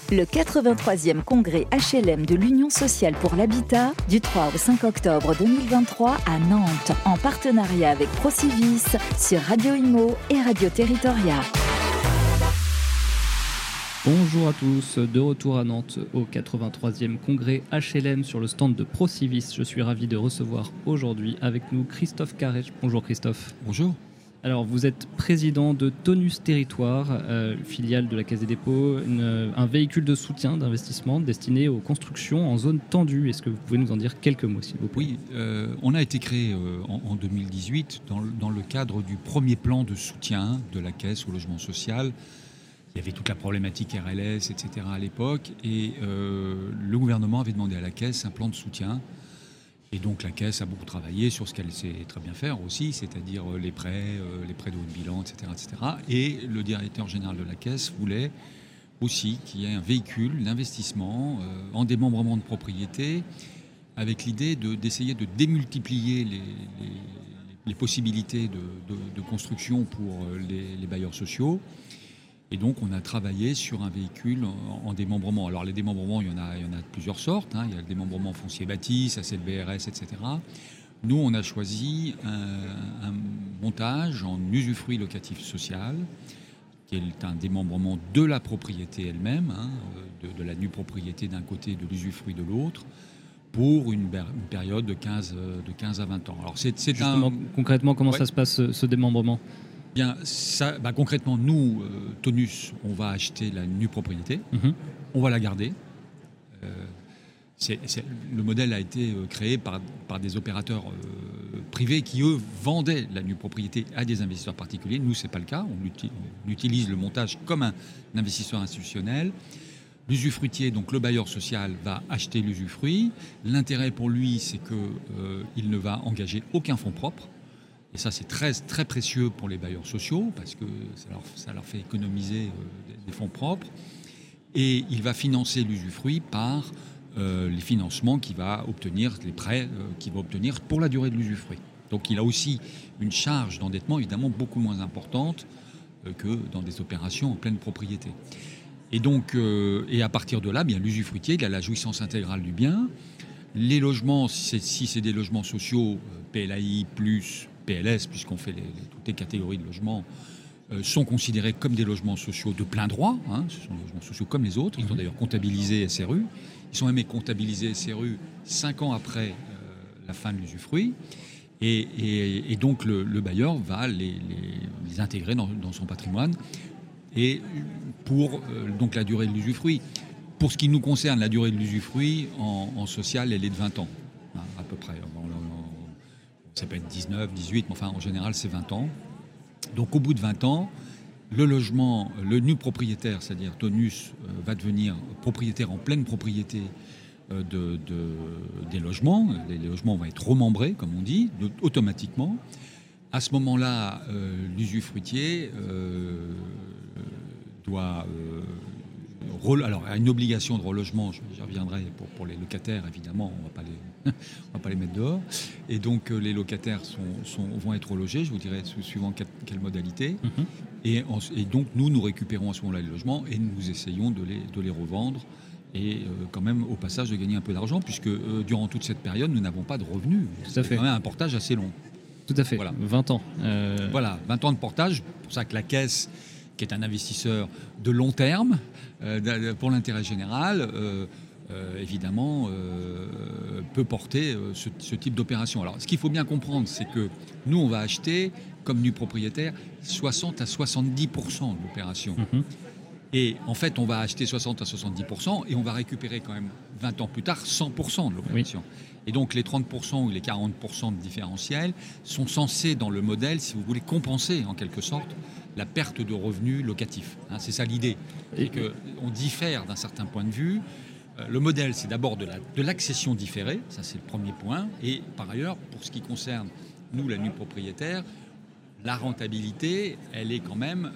Le 83e congrès HLM de l'Union sociale pour l'habitat du 3 au 5 octobre 2023 à Nantes, en partenariat avec Procivis sur Radio Imo et Radio Territoria. Bonjour à tous, de retour à Nantes au 83e congrès HLM sur le stand de Procivis. Je suis ravi de recevoir aujourd'hui avec nous Christophe Carré. Bonjour Christophe. Bonjour. Alors vous êtes président de Tonus Territoire, filiale de la Caisse des dépôts, un véhicule de soutien d'investissement destiné aux constructions en zone tendue. Est-ce que vous pouvez nous en dire quelques mots s'il vous plaît ? Oui, on a été créé en 2018 dans le cadre du premier plan de soutien de la Caisse au logement social. Il y avait toute la problématique RLS, etc. à l'époque, et le gouvernement avait demandé à la Caisse un plan de soutien. Et donc la Caisse a beaucoup travaillé sur ce qu'elle sait très bien faire aussi, c'est-à-dire les prêts de haut bilan, etc., etc. Et le directeur général de la Caisse voulait aussi qu'il y ait un véhicule d'investissement en démembrement de propriété, avec l'idée d'essayer de démultiplier les possibilités de construction pour les bailleurs sociaux. Et donc, on a travaillé sur un véhicule en démembrement. Alors, les démembrements, il y en a de plusieurs sortes. Il y a le démembrement foncier bâti, ça c'est le BRS, etc. Nous, on a choisi un montage en usufruit locatif social, qui est un démembrement de la propriété elle-même, de la nue propriété d'un côté, de l'usufruit de l'autre, pour une période de 15 à 20 ans. Alors, Justement, concrètement, comment ça se passe, ce démembrement ? Bien, concrètement, nous, Tonus, on va acheter la nue propriété, on va la garder. Le modèle a été créé par des opérateurs privés qui, eux, vendaient la nue propriété à des investisseurs particuliers. Nous, ce n'est pas le cas. On utilise le montage comme un investisseur institutionnel. L'usufruitier, donc le bailleur social, va acheter l'usufruit. L'intérêt pour lui, c'est qu'il ne va engager aucun fonds propre. Et ça, c'est très, très précieux pour les bailleurs sociaux parce que ça leur fait économiser des fonds propres. Et il va financer l'usufruit par les financements qu'il va obtenir, les prêts qu'il va obtenir pour la durée de l'usufruit. Donc il a aussi une charge d'endettement évidemment beaucoup moins importante que dans des opérations en pleine propriété. Et donc, et à partir de là, bien, l'usufruitier, il a la jouissance intégrale du bien. Les logements, si c'est des logements sociaux, PLAI plus PLS, puisqu'on fait toutes les catégories de logements, sont considérés comme des logements sociaux de plein droit. Ce sont des logements sociaux comme les autres. Ils sont d'ailleurs comptabilisés SRU. Ils sont même comptabilisés SRU 5 ans après la fin de l'usufruit. Et donc le bailleur va les intégrer dans son patrimoine. Et pour donc la durée de l'usufruit. Pour ce qui nous concerne, la durée de l'usufruit en social, elle est de 20 ans, à peu près. Ça peut être 19, 18, mais enfin en général c'est 20 ans. Donc au bout de 20 ans, le logement, le nu propriétaire, c'est-à-dire Tonus, va devenir propriétaire en pleine propriété des logements. Les logements vont être remembrés, comme on dit, automatiquement. À ce moment-là, l'usufruitier doit... Alors, a une obligation de relogement, j'y reviendrai pour les locataires, évidemment, on va pas les mettre dehors. Et donc, les locataires vont être relogés, je vous dirai suivant quelle modalité. Et donc, nous récupérons à ce moment-là les logements et nous essayons de les revendre. Et quand même, au passage, de gagner un peu d'argent, puisque durant toute cette période, nous n'avons pas de revenus. C'est quand même un portage assez long. Tout à fait, voilà. 20 ans. Voilà, 20 ans de portage. C'est pour ça que la Caisse, qui est un investisseur de long terme pour l'intérêt général, évidemment, peut porter ce type d'opération. Alors, ce qu'il faut bien comprendre, c'est que nous, on va acheter, comme nu propriétaire, 60 à 70% de l'opération. Et en fait, on va acheter 60 à 70% et on va récupérer quand même 20 ans plus tard 100% de l'opération. Oui. Et donc les 30% ou les 40% de différentiel sont censés, dans le modèle, si vous voulez, compenser en quelque sorte la perte de revenus locatifs. C'est ça l'idée. Et qu'on diffère d'un certain point de vue. Le modèle, c'est d'abord de l'accession différée, ça c'est le premier point. Et par ailleurs, pour ce qui concerne, nous, la nue propriétaire, la rentabilité, elle est quand même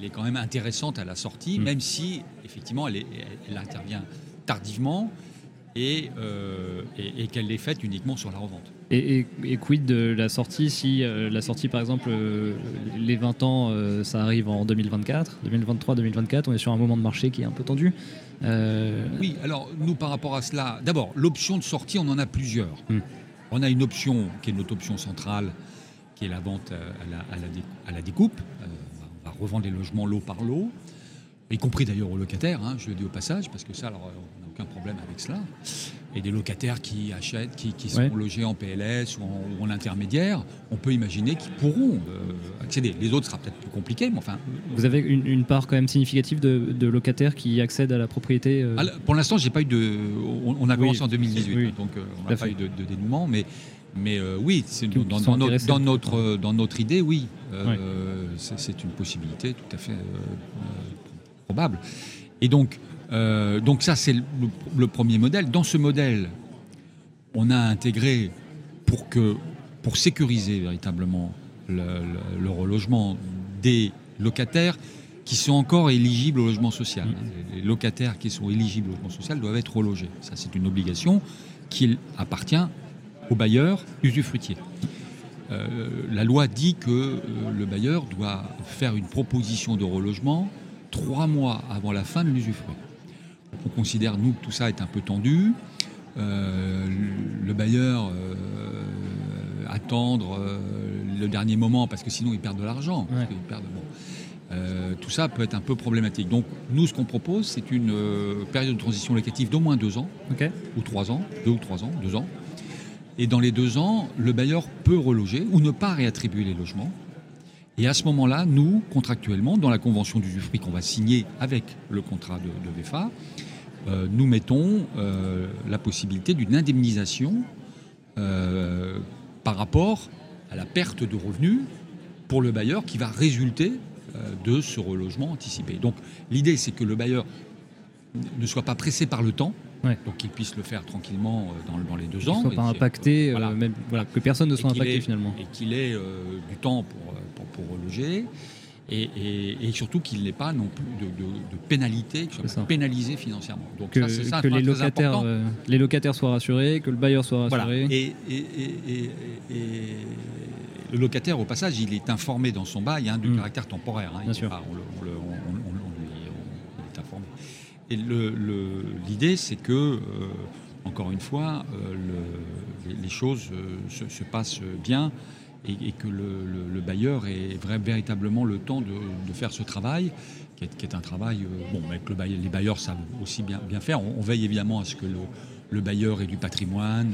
intéressante à la sortie, même si, effectivement, elle intervient tardivement. et qu'elle l'ait faite uniquement sur la revente. Et quid de la sortie si la sortie, par exemple, les 20 ans, ça arrive en 2024, 2023, 2024, on est sur un moment de marché qui est un peu tendu. Oui, alors nous, par rapport à cela, d'abord, l'option de sortie, on en a plusieurs. On a une option qui est notre option centrale, qui est la vente à la découpe. On va revendre les logements lot par lot, y compris d'ailleurs aux locataires, je le dis au passage, parce que ça, alors, on n'a aucun problème avec cela. Et des locataires qui achètent, qui sont logés en PLS ou en intermédiaire, on peut imaginer qu'ils pourront accéder. Les autres, sera peut-être plus compliqué, mais enfin... Vous avez une part quand même significative de locataires qui accèdent à la propriété Pour l'instant, j'ai pas eu de... On a commencé en 2018, donc on n'a pas eu de dénouement, mais oui, c'est dans notre idée, oui. C'est une possibilité tout à fait probable. Et donc ça, c'est le premier modèle. Dans ce modèle, on a intégré, pour sécuriser véritablement le relogement des locataires qui sont encore éligibles au logement social. Les locataires qui sont éligibles au logement social doivent être relogés. Ça, c'est une obligation qui appartient au bailleur usufruitier. La loi dit que le bailleur doit faire une proposition de relogement 3 mois avant la fin de l'usufruit. On considère, nous, que tout ça est un peu tendu. Le bailleur attendre le dernier moment, parce que sinon il perd de l'argent. Tout ça peut être un peu problématique. Donc nous, ce qu'on propose, c'est une période de transition locative d'au moins 2 ans, ou 3 ans, 2 ou 3 ans, 2 ans. Et dans les 2 ans, le bailleur peut reloger ou ne pas réattribuer les logements. Et à ce moment-là, nous, contractuellement, dans la convention d'usufruit qu'on va signer avec le contrat de VEFA, nous mettons la possibilité d'une indemnisation par rapport à la perte de revenus pour le bailleur qui va résulter de ce relogement anticipé. Donc l'idée, c'est que le bailleur ne soit pas pressé par le temps, donc qu'il puisse le faire tranquillement dans les 2 ans. Qu'il ne soit pas impacté, que personne ne soit impacté finalement. Et qu'il ait du temps pour reloger. Et surtout qu'il n'ait pas non plus de pénalité, qu'il soit pénalisé financièrement. Donc que, ça, c'est ça, que les locataires soient rassurés, que le bailleur soit rassuré. Et le locataire, au passage, il est informé dans son bail du caractère temporaire. Bien sûr. On est informé. Et l'idée, c'est que, encore une fois, les choses se passent bien. Et que le bailleur ait véritablement le temps de faire ce travail, qui est un travail que les bailleurs savent aussi bien faire. On veille évidemment à ce que le bailleur ait du patrimoine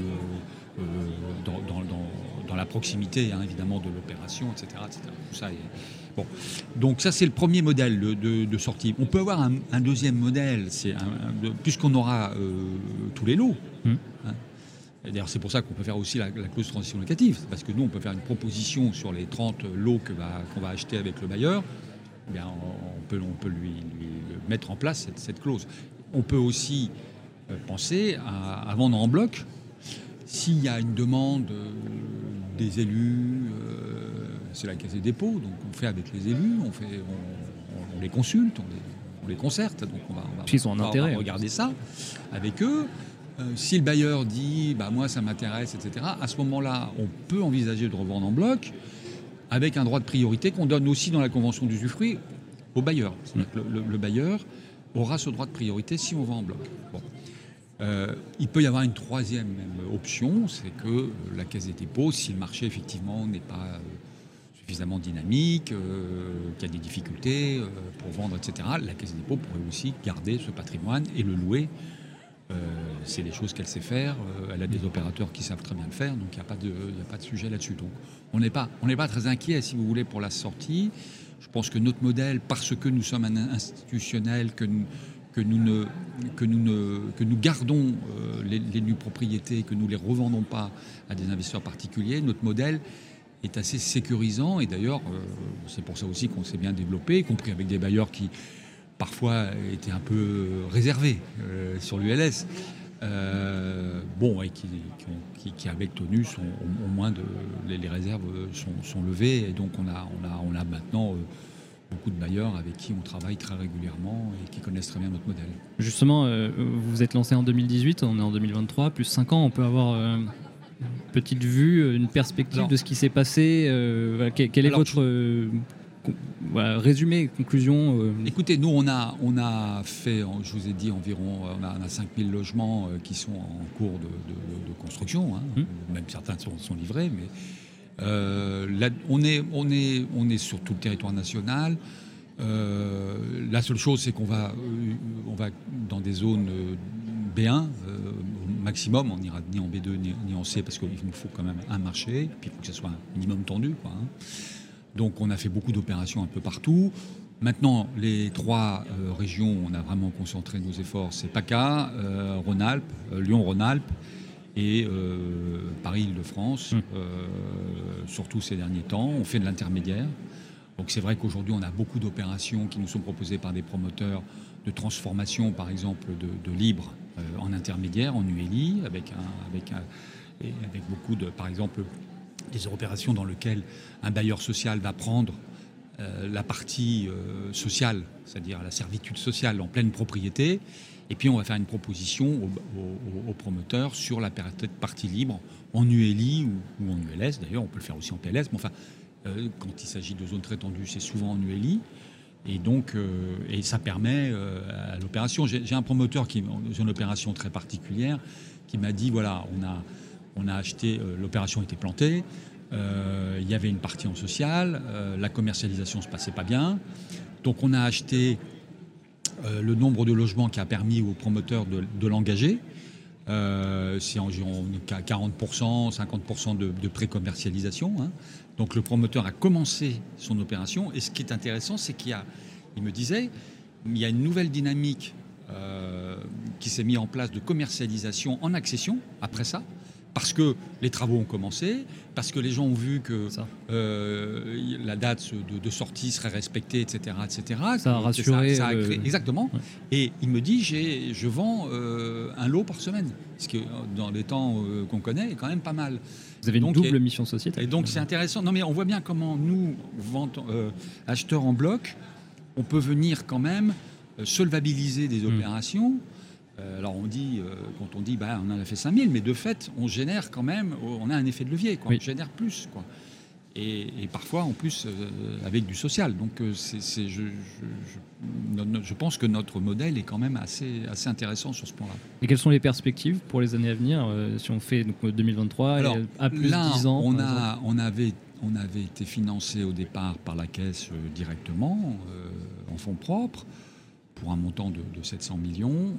dans la proximité, évidemment, de l'opération, etc. Tout ça est... Donc ça, c'est le premier modèle de sortie. On peut avoir un deuxième modèle, puisqu'on aura tous les lots. Et d'ailleurs, c'est pour ça qu'on peut faire aussi la clause de transition locative, parce que nous, on peut faire une proposition sur les 30 lots qu'on va acheter avec le bailleur. Eh bien, on peut lui mettre en place cette clause. On peut aussi penser à vendre en bloc. S'il y a une demande des élus, c'est la Caisse des dépôts, donc on fait avec les élus, on les consulte, on les concerte. Donc on va regarder ça avec eux. Si le bailleur dit moi ça m'intéresse, etc., à ce moment-là, on peut envisager de revendre en bloc avec un droit de priorité qu'on donne aussi dans la convention d'usufruit au bailleur. C'est-à-dire que le bailleur aura ce droit de priorité si on vend en bloc. Il peut y avoir une troisième option, c'est que la Caisse des dépôts, si le marché effectivement n'est pas suffisamment dynamique, qu'il y a des difficultés pour vendre, etc., la Caisse des dépôts pourrait aussi garder ce patrimoine et le louer. C'est des choses qu'elle sait faire, elle a des opérateurs qui savent très bien le faire, donc il n'y a pas de sujet là-dessus. Donc on n'est pas très inquiet, si vous voulez, pour la sortie. Je pense que notre modèle, parce que nous sommes un institutionnel, que nous gardons les nues propriétés, que nous ne les revendons pas à des investisseurs particuliers, notre modèle est assez sécurisant, et d'ailleurs c'est pour ça aussi qu'on s'est bien développé, y compris avec des bailleurs qui parfois étaient un peu réservés sur l'ULS, et qui avec Tonu sont au moins les réserves sont levées, et donc on a maintenant beaucoup de bailleurs avec qui on travaille très régulièrement et qui connaissent très bien notre modèle. Justement, vous vous êtes lancé en 2018, on est en 2023, plus 5 ans, on peut avoir une petite vue, une perspective de ce qui s'est passé. Quel est votre résumé, conclusion Écoutez, nous on a fait, je vous ai dit, environ on a 5000 logements qui sont en cours de construction, hein. Même certains sont livrés, mais là, on est sur tout le territoire national. La seule chose, c'est qu'on va dans des zones B1 au maximum. On n'ira ni en B2 ni en C parce qu'il nous faut quand même un marché. Puis il faut que ce soit un minimum tendu, quoi, hein. Donc on a fait beaucoup d'opérations un peu partout. Maintenant, les 3 régions où on a vraiment concentré nos efforts, c'est PACA, Rhône-Alpes, Lyon-Rhône-Alpes et Paris-Île-de-France, surtout ces derniers temps. On fait de l'intermédiaire. Donc c'est vrai qu'aujourd'hui, on a beaucoup d'opérations qui nous sont proposées par des promoteurs de transformation, par exemple, de Libre en intermédiaire, en ULI, avec beaucoup de, par exemple, des opérations dans lesquelles un bailleur social va prendre la partie sociale, c'est-à-dire la servitude sociale en pleine propriété, et puis on va faire une proposition aux promoteurs sur la partie libre en ULI ou en ULS. D'ailleurs, on peut le faire aussi en PLS, mais enfin, quand il s'agit de zones très tendues, c'est souvent en ULI. Et donc, et ça permet à l'opération. J'ai un promoteur qui dans une opération très particulière qui m'a dit voilà, on a acheté, l'opération était plantée, il y avait une partie en social, la commercialisation ne se passait pas bien, donc on a acheté le nombre de logements qui a permis aux promoteurs de l'engager. C'est environ 40%, 50% de pré-commercialisation, hein. Donc le promoteur a commencé son opération, et ce qui est intéressant, c'est il me disait, il y a une nouvelle dynamique qui s'est mise en place de commercialisation en accession après ça, parce que les travaux ont commencé, parce que les gens ont vu que la date de sortie serait respectée, etc. etc. Ça a rassuré. Ça a créé, exactement. Ouais. Et il me dit, je vends un lot par semaine, ce qui, dans les temps qu'on connaît, est quand même pas mal. Vous avez une double mission sociétale. Et donc c'est intéressant. Non mais on voit bien comment nous, acheteurs en bloc, on peut venir quand même solvabiliser des opérations. Alors on dit, quand on dit on en a fait 5000, mais de fait on génère quand même, on a un effet de levier, quoi. Oui. On génère plus, quoi. Et parfois en plus avec du social. Donc je pense que notre modèle est quand même assez intéressant sur ce point-là. Et quelles sont les perspectives pour les années à venir si on fait donc, 2023 Alors, et à plus là, de 10 ans on avait été financé au départ par la Caisse directement en fonds propres pour un montant de 700 millions.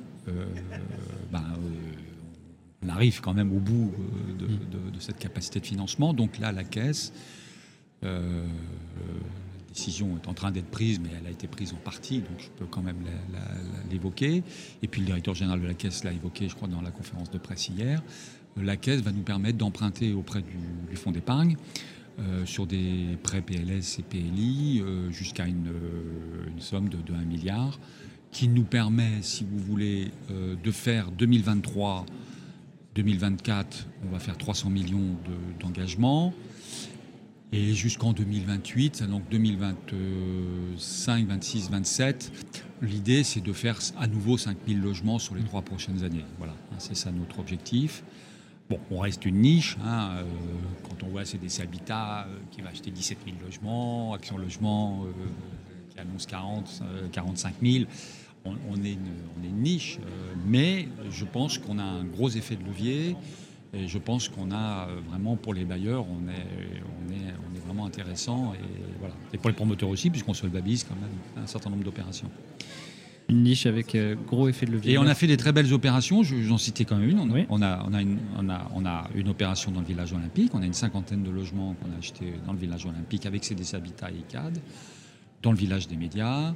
On arrive quand même au bout de cette capacité de financement. Donc là, la Caisse, la décision est en train d'être prise, mais elle a été prise en partie, donc je peux quand même l'évoquer. Et puis le directeur général de la Caisse l'a évoqué, je crois, dans la conférence de presse hier. La Caisse va nous permettre d'emprunter auprès du fonds d'épargne sur des prêts PLS et PLI jusqu'à une somme de 1 milliard qui nous permet, si vous voulez, de faire 2023, 2024, on va faire 300 millions d'engagement. Et jusqu'en 2028, donc 2025, 26, 27, l'idée c'est de faire à nouveau 5000 logements sur les 3 prochaines années. Voilà, c'est ça notre objectif. Bon, on reste une niche, hein, quand on voit CDC Habitat qui va acheter 17 000 logements, Action Logement qui annonce 45 000. On est une niche, mais je pense qu'on a un gros effet de levier. Et je pense qu'on a vraiment, pour les bailleurs, on est vraiment intéressant. Et, voilà. Et pour les promoteurs aussi, puisqu'on solvabilise quand même un certain nombre d'opérations. Une niche avec gros effet de levier. Et on a fait des très belles opérations, j'en citais quand même une. Oui. On a une opération dans le village olympique. On a une 50aine de logements qu'on a achetés dans le village olympique avec CDC Habitat et ICAD, dans le village des médias.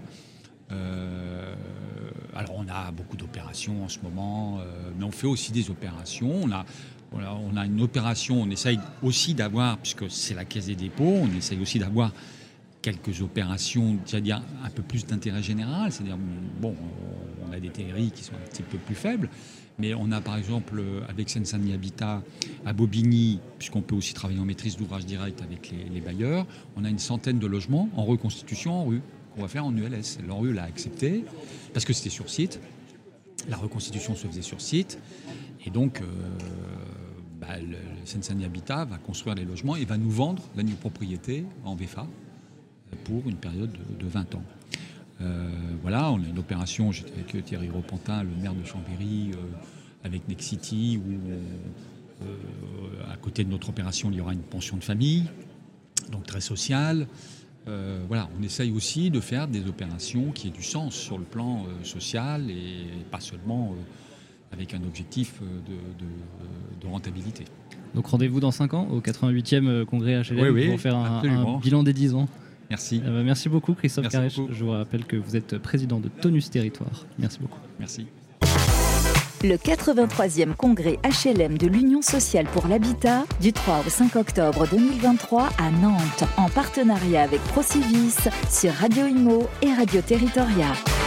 Alors on a beaucoup d'opérations en ce moment, mais on fait aussi des opérations. On a une opération, on essaye aussi d'avoir, puisque c'est la Caisse des dépôts, on essaye aussi d'avoir quelques opérations, c'est-à-dire un peu plus d'intérêt général. C'est-à-dire, bon, on a des TRI qui sont un petit peu plus faibles, mais on a par exemple avec Seine-Saint-Denis Habitat à Bobigny, puisqu'on peut aussi travailler en maîtrise d'ouvrage direct avec les bailleurs, on a une centaine de logements en reconstitution en rue qu'on va faire en ULS. L'ANRU l'a accepté parce que c'était sur site. La reconstitution se faisait sur site. Et donc, le Seine-Saint-Denis Habitat va construire les logements et va nous vendre la nue propriété en VFA pour une période de 20 ans. Voilà, on a une opération, j'étais avec Thierry Repentin, le maire de Chambéry, avec Nexity, où à côté de notre opération, il y aura une pension de famille, donc très sociale. Voilà, on essaye aussi de faire des opérations qui aient du sens sur le plan social et pas seulement avec un objectif de rentabilité. Donc rendez-vous dans 5 ans, au 88e congrès HLM, pour faire un bilan des 10 ans. Merci. Merci beaucoup Christophe Carèche. Beaucoup. Je vous rappelle que vous êtes président de Tonus Territoire. Merci beaucoup. Merci. Le 83e congrès HLM de l'Union sociale pour l'habitat du 3 au 5 octobre 2023 à Nantes, en partenariat avec Procivis sur Radio Imo et Radio Territoria.